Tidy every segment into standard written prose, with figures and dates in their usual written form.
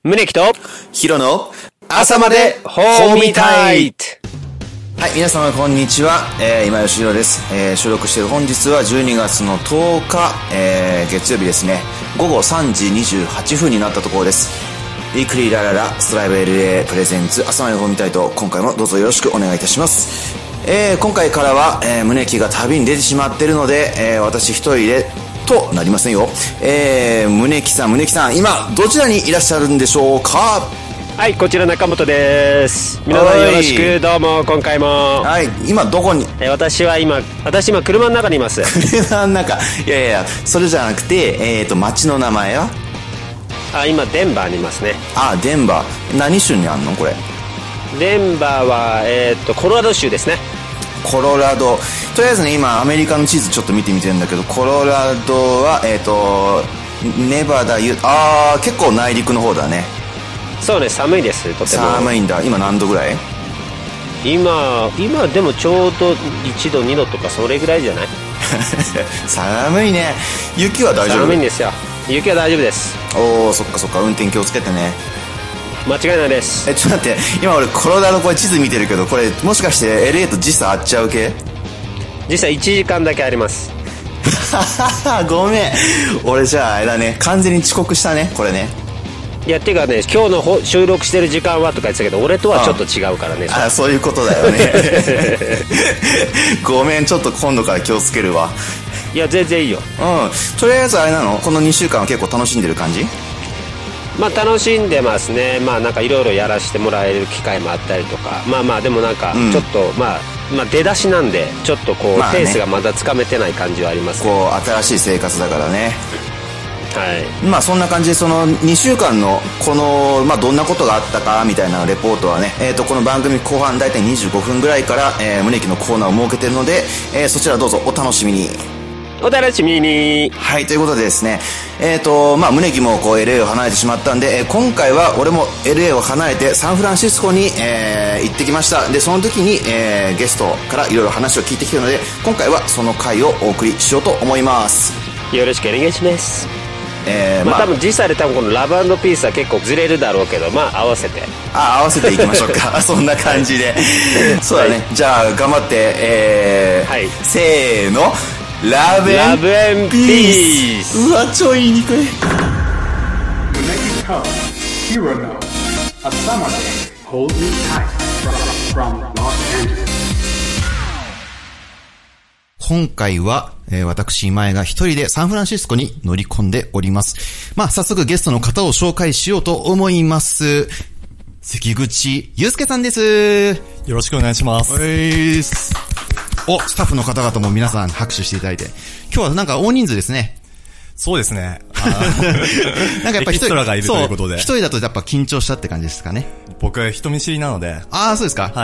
宗木とヒロの朝までホーミタイト。 はい、皆様こんにちは。今吉弘です。収録している本日は12月の10日、月曜日ですね。午後3時28分になったところです。ウィークリーラララストライブ LA プレゼンツ朝までホーミタイト。今回もどうぞよろしくお願いいたします。今回からは、宗木が旅に出てしまっているので、私一人でとなりませんよ。宗木さん、今どちらにいらっしゃるんでしょうか？ はい、こちら中本です。皆さんよろしく、どうも、今回も。 はい、今どこに？ 私今車の中にいます。 車の中？いや、それじゃなくて、街の名前は？ 今、デンバーにいますね。 デンバー。何州にあんのこれ？ デンバーは、コロラド州ですね。 コロラド。とりあえずね、今、アメリカの地図ちょっと見てみてるんだけど、コロラドは、ネバダ、結構内陸の方だね。 そうね、寒いです、とても。 寒いんだ。今何度ぐらい？ 今でもちょうど1度2度とかそれぐらいじゃない？ 寒いね。雪は大丈夫？ 寒いんですよ。雪は大丈夫です。 そっか、運転気をつけてね。 間違いないです。 ちょっと待って、今俺コロラドこれ地図見てるけど、これもしかして LA と時差合っちゃう系？ 時差1時間だけあります。 ごめん、俺じゃああれだね、完全に遅刻したね、これね。 いや、てかね、今日の収録してる時間はとか言ってたけど、俺とはちょっと違うからね。 そういうことだよね。ごめん、ちょっと今度から気をつけるわ。 いや、全然いいよ。 とりあえずあれなの、この2週間は結構楽しんでる感じ？ 楽しんでますね。なんかいろいろやらせてもらえる機会もあったりとか、でもなんかちょっと、出だしなんでちょっとこう、ペースがまだつかめてない感じはありますね。 こう新しい生活だからね。 はい。 そんな感じで、その2週間のこの、どんなことがあったかみたいなレポートはね、この番組後半だいたい25分ぐらいから、宗木のコーナーを設けてるので、そちらどうぞお楽しみに。 お楽しみに。 はい、ということでですね、宗木もこう LA を離れてしまったんで、今回は俺も LA を離れてサンフランシスコに、行ってきました。で、その時に、ゲストからいろいろ話を聞いてきてるので、今回はその回をお送りしようと思います。 よろしくお願いします。多分時差でこのラブ&ピースは結構ずれるだろうけど、合わせていきましょうか。そんな感じで。そうだね。はい、じゃあ頑張って、 はい、 せーの。ラブ&ピース。うわ、超言いにくい。今回は、私今井が一人でサンフランシスコに乗り込んでおります。早速ゲストの方を紹介しようと思います。関口祐介さんです。 よろしくお願いします。 スタッフの方々も皆さん拍手していただいて。今日はなんか大人数ですね。 そうですね。 なんかやっぱエキストラがいるということで。 一人だとやっぱ緊張したって感じですかね。 僕は人見知りなので。 そうですか。 はい。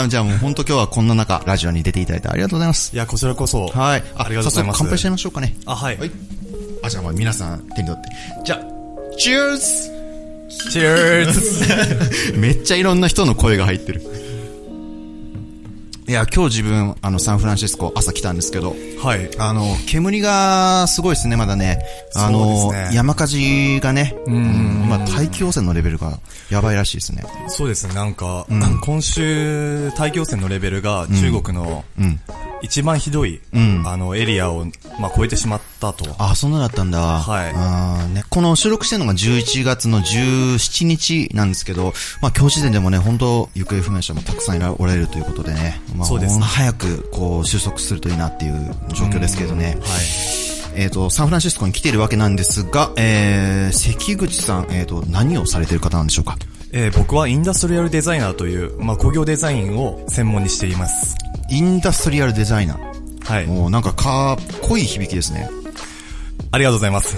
じゃあもう本当今日はこんな中、ラジオに出ていただいてありがとうございます。 いや、こちらこそ。 はい。 ありがとうございます。 早速乾杯しちゃいましょうかね。 はい。 じゃあ皆さん手に取って。じゃあ、チューズチューズめっちゃいろんな人の声が入ってる。いや、今日自分、サンフランシスコ朝来たんですけど、 はい。 煙がすごいですね、まだね。 そうですね。 山火事がね、今、大気汚染のレベルがやばいらしいですね。 そうですね、なんか、今週、大気汚染のレベルが中国の、一番ひどい、エリアを、超えてしまったと。 そんなだったんだ。 はい。 ね、この収録してるのが11月の17日なんですけど、今日時点でもね、本当行方不明者もたくさんおられるということでね。 そうですね。 早く、収束するといいなっていう状況ですけどね。はい。サンフランシスコに来ているわけなんですが、関口さん、何をされている方なんでしょうか？ 僕はインダストリアルデザイナーという、工業デザインを専門にしています。 インダストリアルデザイナー。 はい。 もうなんかかっこいい響きですね。 ありがとうございます。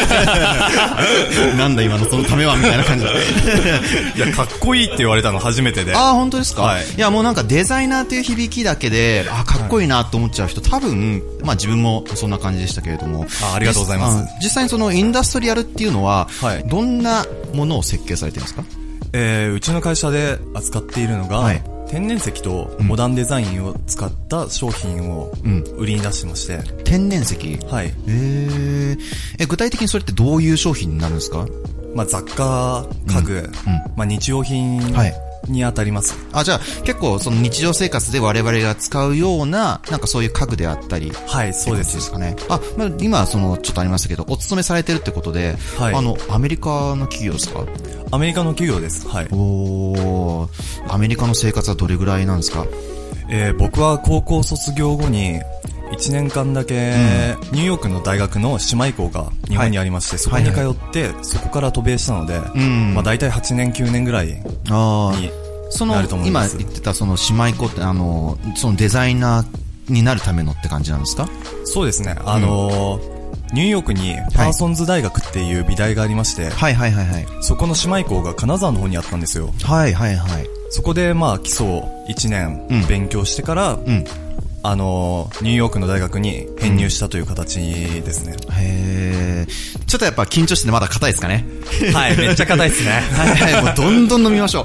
なんだ今のそのためはみたいな感じ。 いや、かっこいいって言われたの初めてで。 本当ですか？ はい。 いや、もうなんかデザイナーっていう響きだけで、かっこいいなと思っちゃう人、多分、自分もそんな感じでしたけれども。 ありがとうございます。 実際にそのインダストリアルっていうのは、 はい。 どんなものを設計されてるんですか？ うちの会社で扱っているのが、はい、天然石とモダンデザインを使った商品を売りに出してまして。 天然石？ はい。 具体的にそれってどういう商品になるんですか？ まあ雑貨、家具、まあ日用品に当たります。 あ、じゃあ結構その日常生活で我々が使うような、なんかそういう家具であったり。 はい、そうです。 ですかね。あ、まあ、今ちょっとありましたけど、お勤めされてるってことで、はい、アメリカの企業ですか？ アメリカの企業です。はい。 おー、アメリカの生活はどれぐらいなんですか？ 僕は高校卒業後に、1年間だけ、ニューヨークの大学の姉妹校が日本にありまして、そこに通って、そこから渡米したので、まあ大体8年9年ぐらいになると思います。 今言ってたその姉妹校って、そのデザイナーになるためのって感じなんですか？ そうですね。ニューヨークにパーソンズ大学っていう美大がありまして、そこの姉妹校が金沢の方にあったんですよ。そこでまあ基礎を1年勉強してから、ニューヨークの大学に編入したという形ですね。 へー。ちょっとやっぱ緊張してまだ硬いですかね？ はい、めっちゃ硬いですね。 もうどんどん飲みましょう。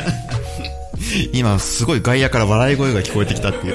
今すごい外野から笑い声が聞こえてきたっていう。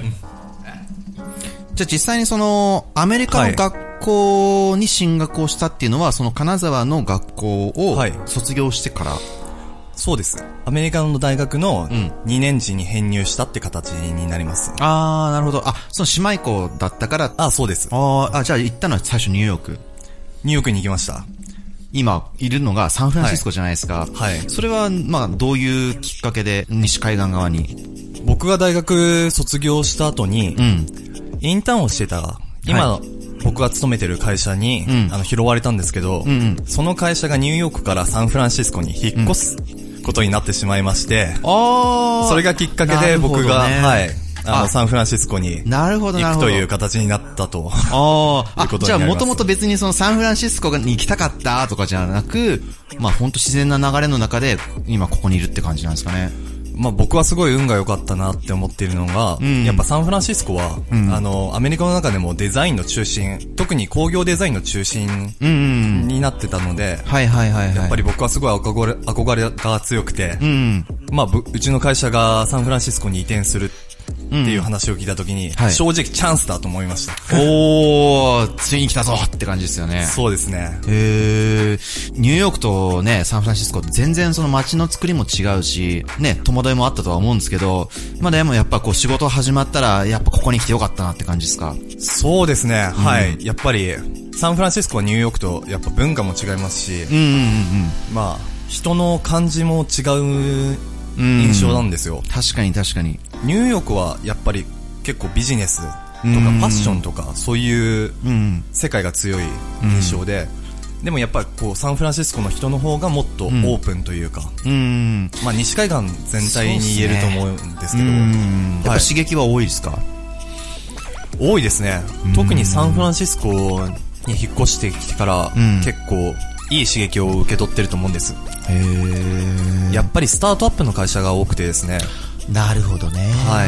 じゃあ実際にそのアメリカの学校に進学をしたっていうのは、その金沢の学校を卒業してから、 そうです。アメリカの大学の2年時に編入したって形になります。 あー、なるほど。あ、その姉妹校だったから。 あ、そうです。 じゃあ行ったのは最初ニューヨーク。 ニューヨークに行きました。 今いるのがサンフランシスコじゃないですか。はい。それはまあどういうきっかけで西海岸側に？ 僕が大学卒業した後に、インターンをしてた、今、僕が勤めてる会社に、拾われたんですけど、その会社がニューヨークからサンフランシスコに引っ越すことになってしまいまして、それがきっかけで僕が、サンフランシスコに行くという形になったと。 じゃあもともと別にそのサンフランシスコに行きたかったとかじゃなく、まあ本当自然な流れの中で今ここにいるって感じなんですかね。 まあ僕はすごい運が良かったなって思っているのが、やっぱサンフランシスコは、アメリカの中でもデザインの中心、特に工業デザインの中心になってたので、やっぱり僕はすごい憧れが強くて、まあうちの会社がサンフランシスコに移転するっていう話を聞いたときに、正直チャンスだと思いました。 ついに来たぞって感じですよね。 そうですね。 ニューヨークとね、サンフランシスコって全然その街の作りも違うし、ね、戸惑いもあったとは思うんですけど、まあでもやっぱこう仕事始まったら、やっぱここに来てよかったなって感じですか？ そうですね。はい。やっぱり、サンフランシスコはニューヨークとやっぱ文化も違いますし、まあ、人の感じも違う印象なんですよ。 確かに確かに。 ニューヨークはやっぱり結構ビジネスとかファッションとかそういう世界が強い印象で、でもやっぱりこうサンフランシスコの人の方がもっとオープンというか、まあ西海岸全体に言えると思うんですけど、 やっぱ刺激は多いですか？ 多いですね。特にサンフランシスコに引っ越してきてから結構いい刺激を受け取ってると思うんです。やっぱりスタートアップの会社が多くてですね。 なるほどね。 はい。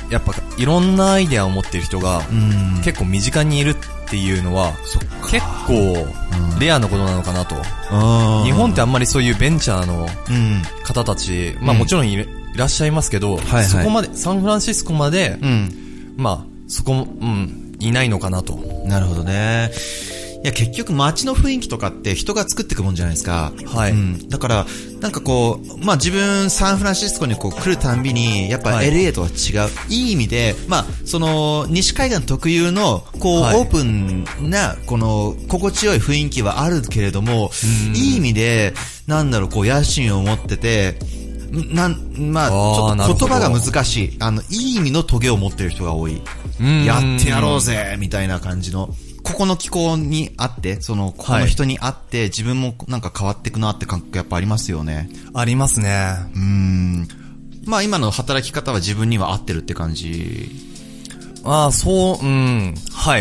やっぱいろんなアイデアを持っている人が結構身近にいるっていうのは結構レアなことなのかなと。日本ってあんまりそういうベンチャーの方たち、まあもちろんいらっしゃいますけど、そこまで、サンフランシスコまで、まあそこも、いないのかなと。 なるほどね。いや結局街の雰囲気とかって人が作っていくもんじゃないですか。 はい。 だからなんかこうまあ自分サンフランシスコにこう来るたんびにやっぱ LA とは違う、いい意味でまあその西海岸特有のこう、オープンなこの心地よい雰囲気はあるけれども、いい意味でなんだろうこう野心を持ってて。まあ、ちょっと言葉が難しい。いい意味のトゲを持ってる人が多い。やってやろうぜみたいな感じの。ここの気候にあって、ここの人にあって、自分もなんか変わっていくなって感覚やっぱありますよね。 ありますね。 まあ今の働き方は自分には合ってるって感じ。 はい。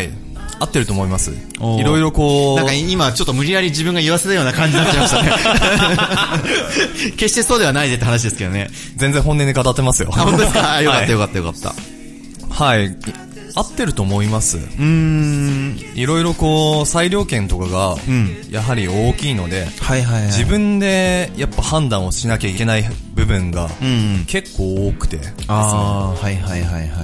合ってると思います。いろいろこう。 なんか今ちょっと無理やり自分が言わせたような感じになっちゃいましたね。決してそうではないでって話ですけどね。 全然本音で語ってますよ。 本当ですか？よかったよかったよかった。 はい。合ってると思います。いろいろこう、裁量権とかが、やはり大きいので、自分でやっぱ判断をしなきゃいけない部分が、結構多くてですね。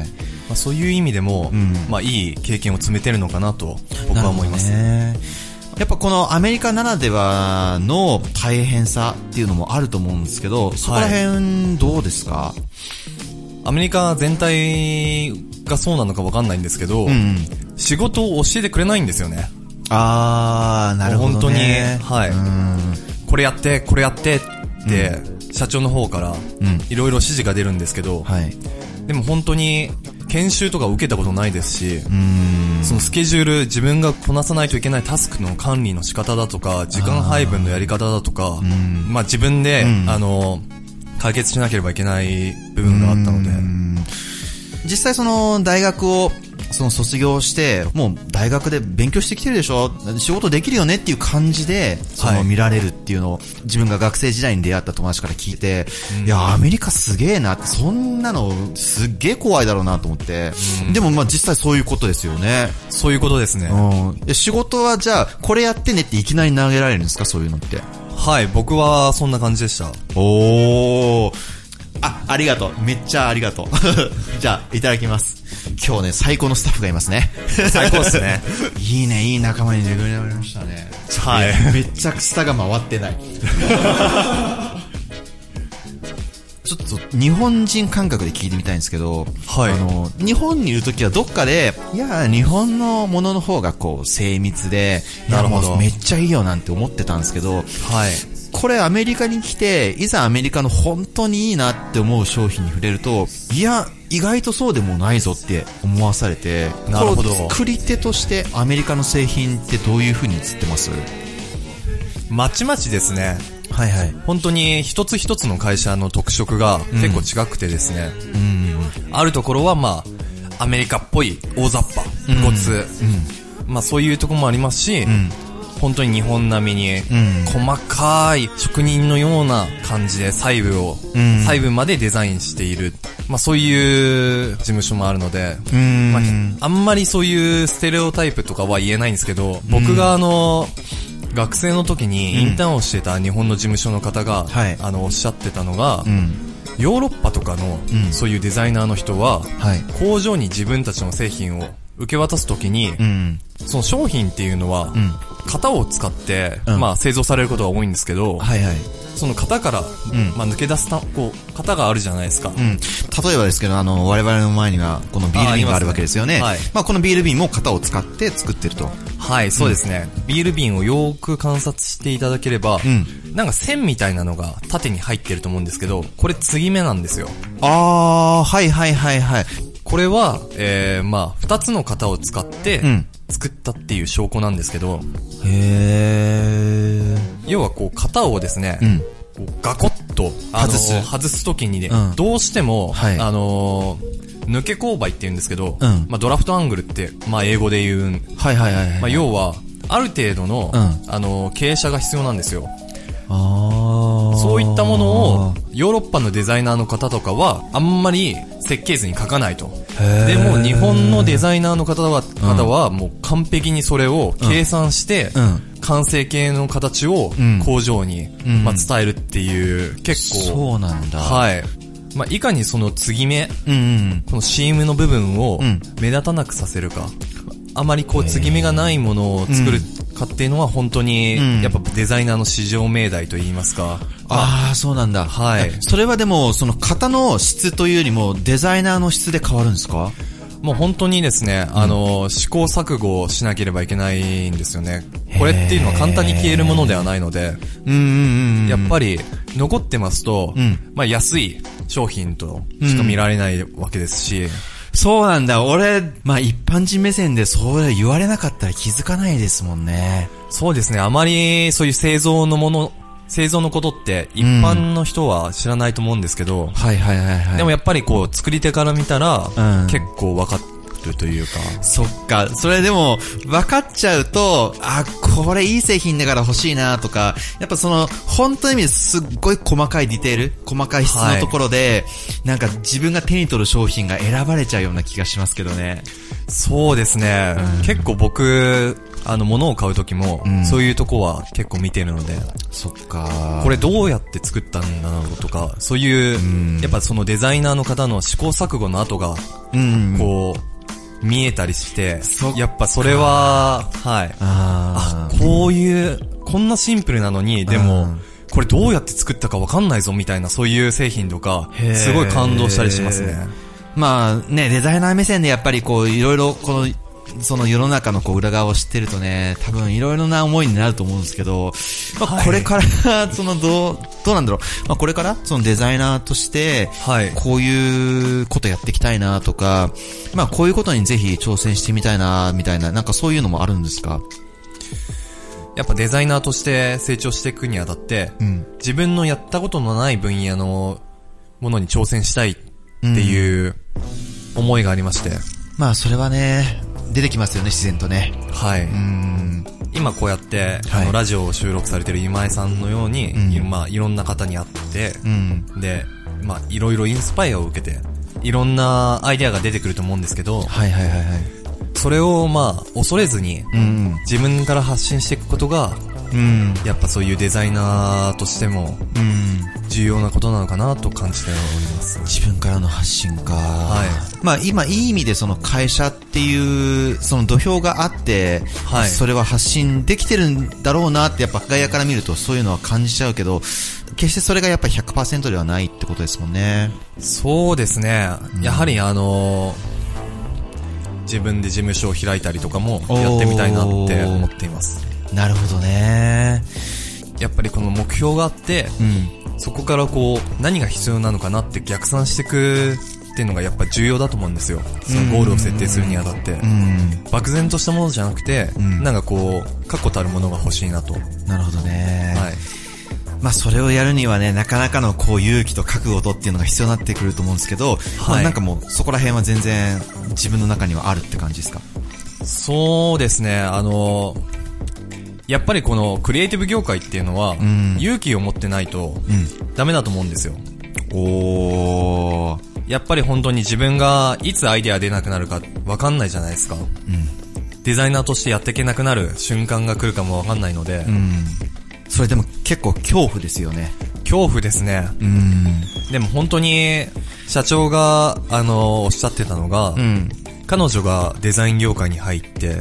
まあ、そういう意味でも、まあいい経験を積めてるのかなと僕は思います。 やっぱこのアメリカならではの大変さっていうのもあると思うんですけど、そこら辺どうですか？ アメリカ全体がそうなのかわかんないんですけど、仕事を教えてくれないんですよね。 なるほどね。 本当に、はい。これやって、これやってって、社長の方からいろいろ指示が出るんですけど、でも本当に研修とか受けたことないですし、そのスケジュール、自分がこなさないといけないタスクの管理の仕方だとか、時間配分のやり方だとか、まあ自分で、解決しなければいけない部分があったので。 実際その大学を卒業して、もう大学で勉強してきてるでしょ、仕事できるよねっていう感じで、見られるっていうのを、自分が学生時代に出会った友達から聞いて、いや、アメリカすげえなって、そんなのすっげえ怖いだろうなと思って。でもまあ実際そういうことですよね。 そういうことですね。 仕事はじゃあ、これやってねっていきなり投げられるんですか、そういうのって。 はい、僕はそんな感じでした。 ありがとう。めっちゃありがとう。じゃあ、いただきます。今日ね、最高のスタッフがいますね。 最高ですね。 いいね、いい仲間に巡り合われましたね。 はい。 めっちゃ下が回ってない。ちょっと日本人感覚で聞いてみたいんですけど、日本にいるときはどっかで、いや、日本のものの方がこう精密で、なるほど、めっちゃいいよなんて思ってたんですけど、これアメリカに来て、いざアメリカの本当にいいなって思う商品に触れると、いや、意外とそうでもないぞって思わされて、 なるほど。 作り手としてアメリカの製品ってどういう風に映ってます？ まちまちですね。本当に一つ一つの会社の特色が結構違くてですね。あるところはまあ、アメリカっぽい大雑把、武骨。まあそういうところもありますし、本当に日本並みに、細かい職人のような感じで細部までデザインしている。まあそういう事務所もあるので、まあ、あんまりそういうステレオタイプとかは言えないんですけど、僕が学生の時にインターンをしてた日本の事務所の方が、おっしゃってたのが、ヨーロッパとかの、そういうデザイナーの人は、工場に自分たちの製品を受け渡すときに、その商品っていうのは、型を使って、まあ製造されることが多いんですけど、その型から、まあ抜け出す型があるじゃないですか。 例えばですけど、我々の前には、このビール瓶があるわけですよね。まあこのビール瓶も型を使って作ってると。 はい、そうですね。ビール瓶をよーく観察していただければ、なんか線みたいなのが縦に入ってると思うんですけど、これ継ぎ目なんですよ。これは、まあ、二つの型を使って、作ったっていう証拠なんですけど、要はこう、型をですね、ガコッと、外すときにね、どうしても、抜け勾配って言うんですけど、まあ、ドラフトアングルって、まあ、英語で言う、まあ、要は、ある程度の、傾斜が必要なんですよ。そういったものを、ヨーロッパのデザイナーの方とかは、あんまり設計図に書かないと。でも、日本のデザイナーの方は、もう完璧にそれを計算して、完成形の形を工場に、まあ、伝えるっていう、結構。 そうなんだ。 まあ、いかにその継ぎ目、このシームの部分を目立たなくさせるか。あまりこう継ぎ目がないものを作るかっていうのは本当に、やっぱデザイナーの至上命題と言いますか。 そうなんだ。それはでも、その型の質というよりもデザイナーの質で変わるんですか？ もう本当にですね、試行錯誤をしなければいけないんですよね。これっていうのは簡単に消えるものではないので、やっぱり残ってますと、まあ安い商品としか見られないわけですし、 そうなんだ。俺、まあ一般人目線でそれ言われなかったら気づかないですもんね。 そうですね。あまりそういう製造のことって一般の人は知らないと思うんですけど、でもやっぱりこう作り手から見たら、結構わかるというか。 そっか。それでも分かっちゃうと、これいい製品だから欲しいなとか、やっぱその本当の意味ですっごい細かいディテール、細かい質のところで、なんか自分が手に取る商品が選ばれちゃうような気がしますけどね。 そうですね。結構僕、物を買うときも、そういうとこは結構見てるので。 そっか。 これどうやって作ったんだろうとか、そういう、やっぱそのデザイナーの方の試行錯誤の後が、こう、 見えたりして、やっぱそれは、はい。こんなシンプルなのに、でも、これどうやって作ったかわかんないぞみたいな、そういう製品とか、すごい感動したりしますね。 まあね、デザイナー目線でやっぱりこう、いろいろその世の中のこう裏側を知ってるとね、多分いろいろな思いになると思うんですけど、まあこれから、どうなんだろう。まあこれから、そのデザイナーとして、こういうことやっていきたいなとか、まあこういうことにぜひ挑戦してみたいな、みたいな、なんかそういうのもあるんですか？ やっぱデザイナーとして成長していくにあたって、自分のやったことのない分野のものに挑戦したいっていう思いがありまして。 まあそれはね、出てきますよね、自然とね。 はい。今こうやって、ラジオを収録されてる今井さんのように、まあいろんな方に会って、で、まあいろいろインスパイアを受けて、いろんなアイデアが出てくると思うんですけど、それをまあ恐れずに、自分から発信していくことが、やっぱそういうデザイナーとしても、重要なことなのかなと感じております。 自分からの発信か。まあ今いい意味でその会社っていうその土俵があって、それは発信できてるんだろうなってやっぱ外野から見るとそういうのは感じちゃうけど、決してそれがやっぱり 100% ではないってことですもんね。 そうですね。やはり自分で事務所を開いたりとかもやってみたいなって思っています。 なるほどね。 やっぱりこの目標があって、そこからこう何が必要なのかなって逆算していくっていうのがやっぱ重要だと思うんですよ。そのゴールを設定するにあたって、漠然としたものじゃなくて、なんかこう確固たるものが欲しいなと。 なるほどね。まあそれをやるにはね、なかなかのこう勇気と覚悟とっていうのが必要になってくると思うんですけど、まあなんかもうそこら辺は全然自分の中にはあるって感じですか？ そうですね。やっぱりこのクリエイティブ業界っていうのは、勇気を持ってないとダメだと思うんですよ。やっぱり本当に自分がいつアイデア出なくなるか分かんないじゃないですか。デザイナーとしてやっていけなくなる瞬間が来るかも分かんないので、 それでも結構恐怖ですよね。 恐怖ですね。でも本当に社長がおっしゃってたのが、彼女がデザイン業界に入って、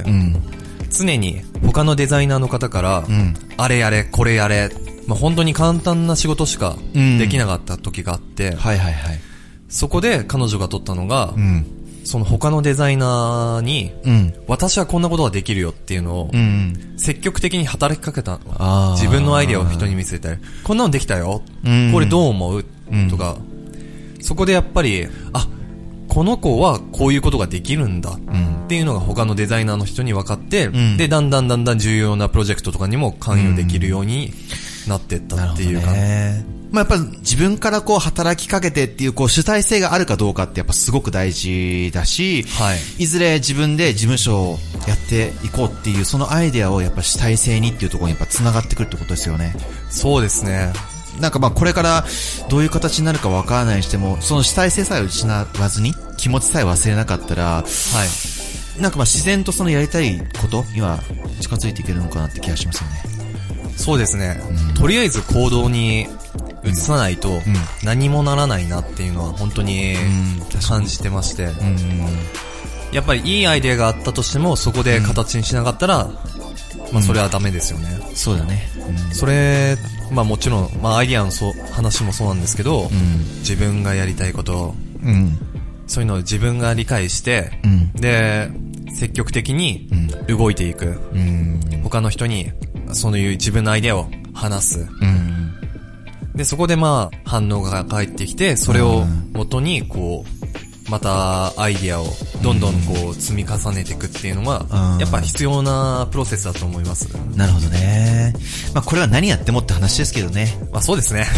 常に他のデザイナーの方から、あれやれこれやれ、まあ、本当に簡単な仕事しかできなかった時があって、そこで彼女が取ったのが、その他のデザイナーに、私はこんなことができるよっていうのを、積極的に働きかけた。自分のアイデアを人に見せて、こんなのできたよ。これどう思うとか、そこでやっぱり、この子はこういうことができるんだっていうのが他のデザイナーの人に分かって、で、だんだん重要なプロジェクトとかにも関与できるようになっていったっていうか。 まあやっぱ自分からこう働きかけてっていうこう主体性があるかどうかってやっぱすごく大事だし、いずれ自分で事務所をやっていこうっていうそのアイデアをやっぱ主体性にっていうところにやっぱ繋がってくるってことですよね。 そうですね。 なんかまあこれからどういう形になるかわからないにしても、その主体性さえ失わずに気持ちさえ忘れなかったら、なんかまあ自然とそのやりたいことには近づいていけるのかなって気がしますよね。 そうですね。とりあえず行動に移さないと何もならないなっていうのは本当に感じてまして、やっぱりいいアイデアがあったとしてもそこで形にしなかったら、まあそれはダメですよね。 そうだね。 それ、まあもちろん、まあアイデアの話もそうなんですけど、自分がやりたいこと、そういうのを自分が理解して、で、積極的に動いていく。他の人に、そういう自分のアイデアを話す。で、そこでまあ反応が返ってきて、それを元にこう、またアイディアをどんどんこう積み重ねていくっていうのはやっぱ必要なプロセスだと思います。 なるほどね。まあこれは何やってもって話ですけどね。 まあそうですね。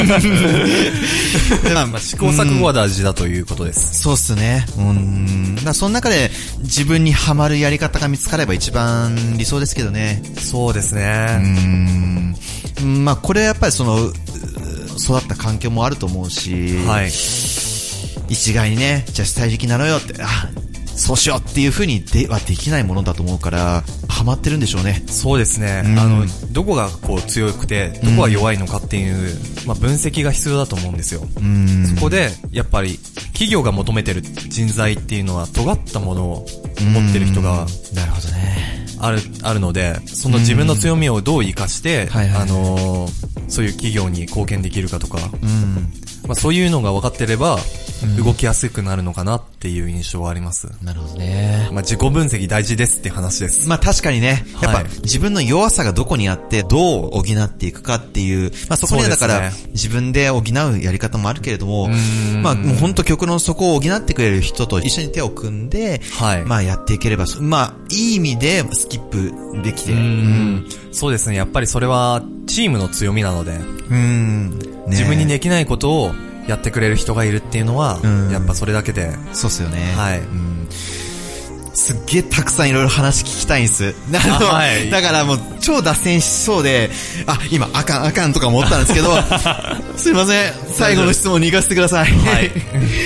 まあ試行錯誤は大事だということです。 そうっすね。その中で自分にハマるやり方が見つかれば一番理想ですけどね。 そうですね。 まあこれやっぱりその育った環境もあると思うし、一概にね、じゃあ主体的になろうよって、そうしようっていう風にはできないものだと思うから、ハハマってるんでしょうね。 そうですね。どこがこう強くて、どこが弱いのかっていう、まあ分析が必要だと思うんですよ。そこで、やっぱり、企業が求めてる人材っていうのは、尖ったものを持ってる人が、 なるほどね。 あるので、その自分の強みをどう活かして、そういう企業に貢献できるかとか、まあそういうのが分かってれば、動きやすくなるのかなっていう印象はあります。 なるほどね。 まあ自己分析大事ですって話です。 まあ確かにね、やっぱ自分の弱さがどこにあってどう補っていくかっていう、まあそこにはだから、自分で補うやり方もあるけれども、まあもう本当極論そこを補ってくれる人と一緒に手を組んで、まあやっていければ、まあいい意味でスキップできて、 そうですね。やっぱりそれはチームの強みなので、自分にできないことをやってくれる人がいるっていうのは、やっぱそれだけで。 そうっすよね。はい。すっげえたくさんいろいろ話聞きたいんす。だからもう超脱線しそうで、今あかんとか思ったんですけど、すいません。最後の質問に行かせてください。はい。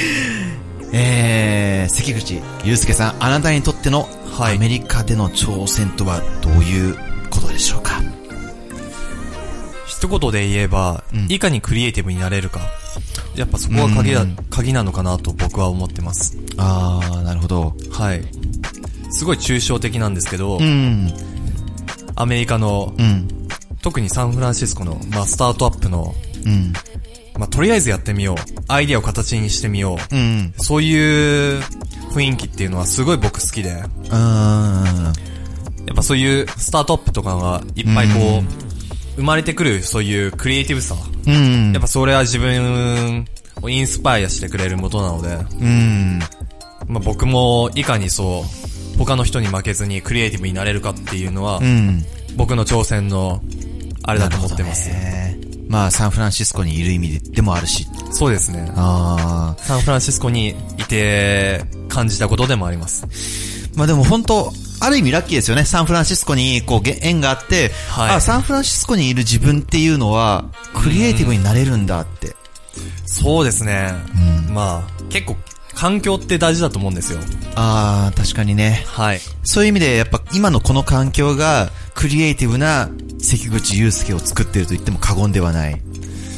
関口祐介さん、あなたにとってのアメリカでの挑戦とはどういうことでしょうか？ 一言で言えば、いかにクリエイティブになれるか。やっぱそこが鍵なのかなと僕は思ってます。 なるほど。 はい。すごい抽象的なんですけど、アメリカの、特にサンフランシスコの、まあ、スタートアップの、まあ、とりあえずやってみよう。アイディアを形にしてみよう。そういう雰囲気っていうのはすごい僕好きで。やっぱそういうスタートアップとかがいっぱいこう、生まれてくるそういうクリエイティブさ。やっぱそれは自分をインスパイアしてくれるものなので。まあ、僕もいかに他の人に負けずにクリエイティブになれるかっていうのは、僕の挑戦のあれだと思ってます。 まあサンフランシスコにいる意味でもあるし。 そうですね。サンフランシスコにいて感じたことでもあります。 まあでも本当ある意味ラッキーですよね。サンフランシスコにこう縁があって、サンフランシスコにいる自分っていうのはクリエイティブになれるんだって。 そうですね。まあ結構環境って大事だと思うんですよ。 確かにね。 はい。 そういう意味でやっぱ今のこの環境がクリエイティブな関口祐介を作っていると言っても過言ではない。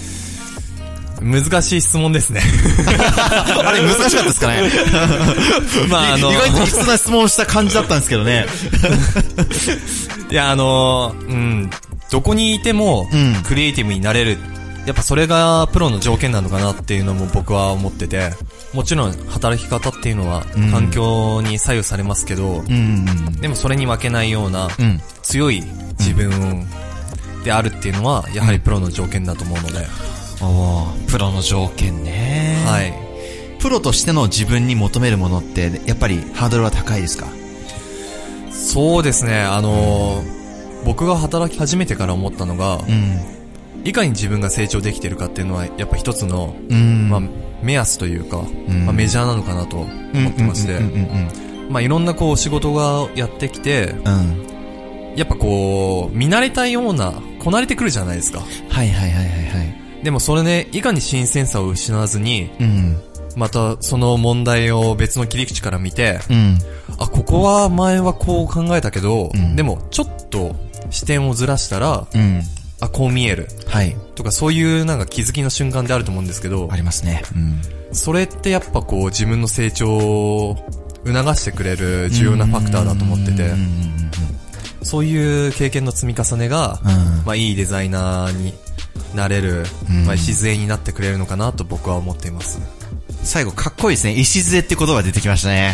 難しい質問ですね。 あれ難しかったですかね。まあ意外ときつな質問をした感じだったんですけどね。 いやどこにいてもクリエイティブになれる。やっぱそれがプロの条件なのかなっていうのも僕は思ってて、もちろん働き方っていうのは環境に左右されますけど、でもそれに負けないような強い自分であるっていうのはやはりプロの条件だと思うので。 プロの条件ね。 はい。 プロとしての自分に求めるものってやっぱりハードルは高いですか？ そうですね。僕が働き始めてから思ったのが、いかに自分が成長できてるかっていうのはやっぱ一つの、まあ、目安というか、まあ、メジャーなのかなと思ってまして、まあいろんなこう仕事がやってきて、やっぱこう見慣れたようなこなれてくるじゃないですか。でもそれね、いかに新鮮さを失わずに、またその問題を別の切り口から見て、ここは前はこう考えたけど、でもちょっと視点をずらしたら、こう見える。とかそういうなんか気づきの瞬間であると思うんですけど。 ありますね。 それってやっぱこう自分の成長を促してくれる重要なファクターだと思ってて、そういう経験の積み重ねが、まあいいデザイナーになれる、まあ礎になってくれるのかなと僕は思っています。 最後かっこいいですね。礎って言葉出てきましたね。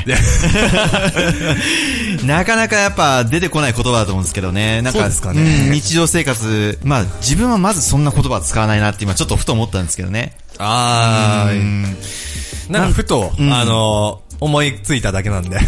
なかなかやっぱ出てこない言葉だと思うんですけどね。なんか、 そうですかね。 日常生活、まあ自分はまずそんな言葉使わないなって今ちょっとふと思ったんですけどね。 なんかふと、思いついただけなんで。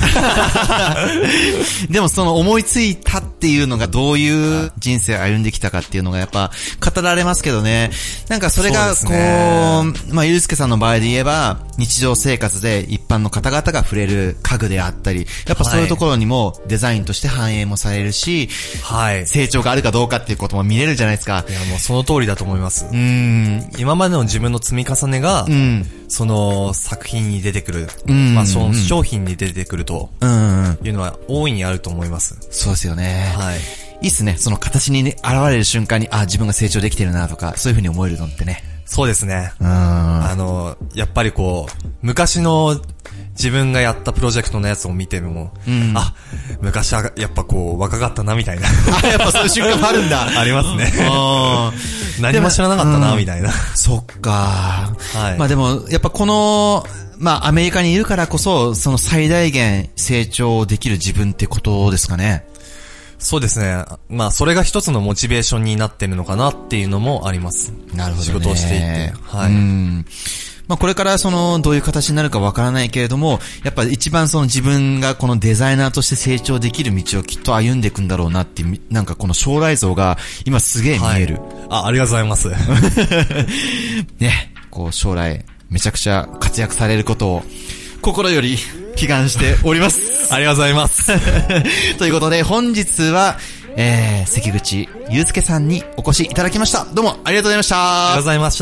でもその思いついたっていうのがどういう人生を歩んできたかっていうのがやっぱ語られますけどね。なんかそれがこう、まあゆうすけさんの場合で言えば、 日常生活で一般の方々が触れる家具であったり、やっぱそういうところにもデザインとして反映もされるし、はい。成長があるかどうかっていうことも見れるじゃないですか。 いや、もうその通りだと思います。今までの自分の積み重ねが、その作品に出てくる、まあその商品に出てくるというのは大いにあると思います。 そうですよね。はい。いいっすね。その形に、ね、現れる瞬間に、あ、自分が成長できてるなとか、そういう風に思えるのってね。 そうですね。やっぱりこう、昔の自分がやったプロジェクトのやつを見ても、あ、昔はやっぱこう、若かったな、みたいな。 あ、やっぱそういう瞬間もあるんだ。 ありますね。何も知らなかったな、みたいな。 そっか。はい。まあでも、やっぱこの、まあアメリカにいるからこそ、その最大限成長できる自分ってことですかね。 そうですね。まあ、それが一つのモチベーションになってるのかなっていうのもあります。 なるほどね。 仕事をしていて。はい。 まあ、これからどういう形になるかわからないけれども、やっぱ一番自分がこのデザイナーとして成長できる道をきっと歩んでいくんだろうなっていう、なんかこの将来像が今すげえ見える。 はい、ありがとうございます。 ね、こう将来めちゃくちゃ活躍されることを心より祈願しております。 ありがとうございます。 ということで、本日は、関口祐介さんにお越しいただきました。どうもありがとうございました。 ありがとうございました。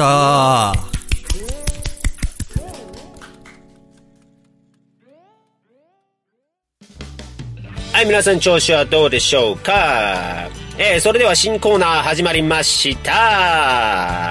はい、皆さん調子はどうでしょうか。それでは新コーナー始まりました。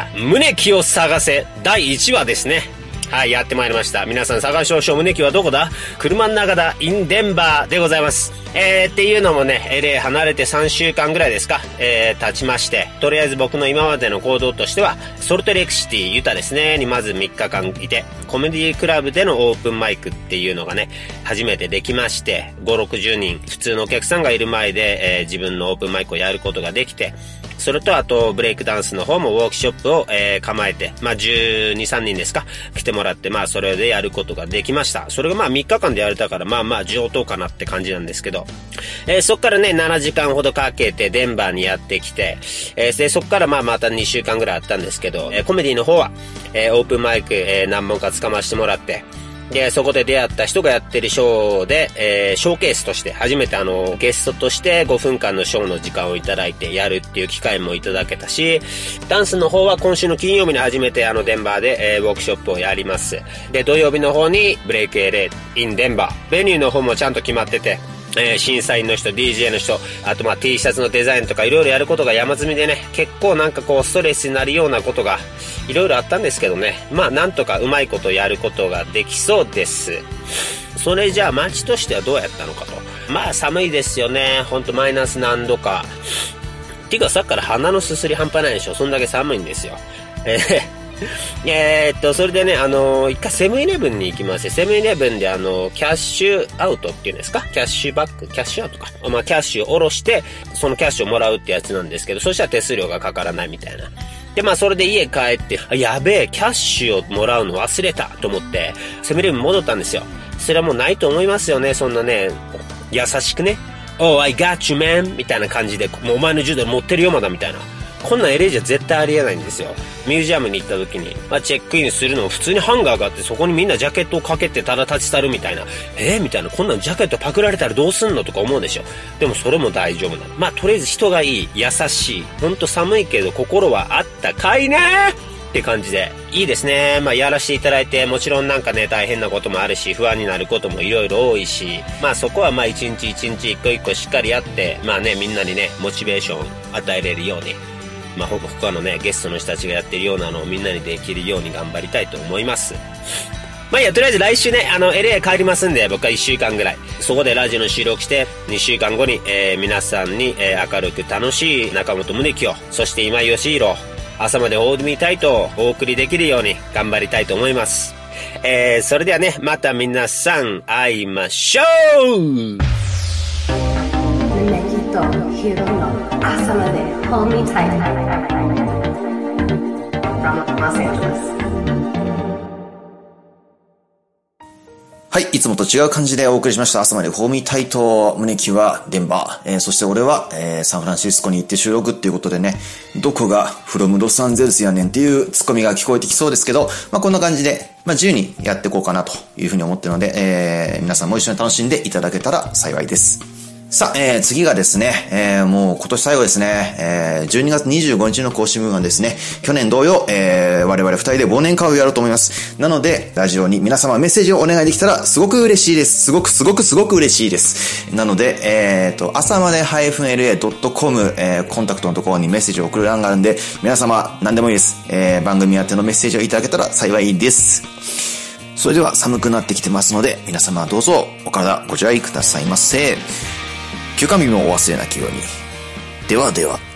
宗木を探せ第1話ですね。はい、やってまいりました。皆さん探しましょう。宗木はどこだ？車の中だ。インデンバーでございます。っていうのもね、LA 離れて3週間ぐらいですか、経ちまして、とりあえず僕の今までの行動としては、ソルトレイクシティ、ユタですね、にまず3日間いて、コメディクラブでのオープンマイクっていうのがね、初めてできまして、5、60人、普通のお客さんがいる前で、自分のオープンマイクをやることができて、それとあとブレイクダンスの方もウォークショップを、構えて、まあ12、3人ですか来てもらって、まあそれでやることができました。それがまあ3日間でやれたからまあまあ上等かなって感じなんですけど、そっからね7時間ほどかけてデンバーにやってきて、でそっからまあまた2週間ぐらいあったんですけど、コメディの方は、オープンマイク、何本か掴ましてもらって、で、そこで出会った人がやってるショーで、ショーケースとして初めてゲストとして5分間のショーの時間をいただいてやるっていう機会もいただけたし、ダンスの方は今週の金曜日に初めてデンバーで、ウォークショップをやります。で、土曜日の方にブレイク LA in デンバー。ベニューの方もちゃんと決まってて、審査員の人、DJ の人、あとまあ T シャツのデザインとかいろいろやることが山積みでね、結構なんかこうストレスになるようなことがいろいろあったんですけどね、まあなんとかうまいことやることができそうです。それじゃあ街としてはどうやったのかと。まあ寒いですよね、ほんとマイナス何度か。っていうかさっきから鼻のすすり半端ないでしょ、そんだけ寒いんですよ。それでね、一回セブンイレブンに行きまして、セブンイレブンでキャッシュアウトっていうんですか？キャッシュバック？キャッシュアウトか。まあ、キャッシュを下ろして、そのキャッシュをもらうってやつなんですけど、そしたら手数料がかからないみたいな。で、まあ、それで家帰って、やべえ、キャッシュをもらうの忘れたと思って、セブンイレブン戻ったんですよ。それはもうないと思いますよね、そんなね、優しくね。Oh, I got you, man! みたいな感じで、もうお前の10ドル持ってるよ、まだ、みたいな。こんなん LA じゃ絶対ありえないんですよ。ミュージアムに行った時に、まあ、チェックインするのも普通にハンガーがあって、そこにみんなジャケットをかけてただ立ち去るみたいな。みたいな、こんなんジャケットパクられたらどうすんのとか思うでしょ。でもそれも大丈夫なの。まあ、とりあえず人がいい、優しい、ほんと寒いけど心はあったかいねって感じで、いいですね。まあ、やらせていただいて、もちろんなんかね、大変なこともあるし、不安になることもいろいろ多いし、まあ、そこはまあ、一日一日一個一個しっかりやって、まあね、みんなにね、モチベーション与えれるように、まあ、他のね、ゲストの人たちがやってるようなのをみんなにできるように頑張りたいと思います。まあ、いや、とりあえず来週ね、LA 帰りますんで、僕は1週間ぐらい。そこでラジオの収録して、2週間後に、皆さんに、明るく楽しい中本宗樹を、そして今井義弘、朝までオードミータイトをお送りできるように頑張りたいと思います。それではね、また皆さん会いましょう。ヒロの朝まで Hold me tight from Los Angeles。 はい、いつもと違う感じでお送りしました朝まで Hold me tight。 宗木はデンバー、そして俺は、サンフランシスコに行って収録っていうことでね、どこが from ロサンゼルスやねんっていうツッコミが聞こえてきそうですけど、まあこんな感じで自由にやっていこうかなというふうに思っているので、皆さんも一緒に楽しんでいただけたら幸いです。さあ、次がですね、もう今年最後ですね、12月25日の更新分はですね、去年同様、我々2人で忘年会をやろうと思います。なので、ラジオに皆様メッセージをお願いできたらすごく嬉しいです。すごく嬉しいです。なので、朝まで-la.com、コンタクトのところにメッセージを送る欄があるんで、皆様何でもいいです。番組宛てのメッセージをいただけたら幸いです。それでは寒くなってきてますので、皆様どうぞお体ご自愛くださいませ。休館日もお忘れなきように。ではでは。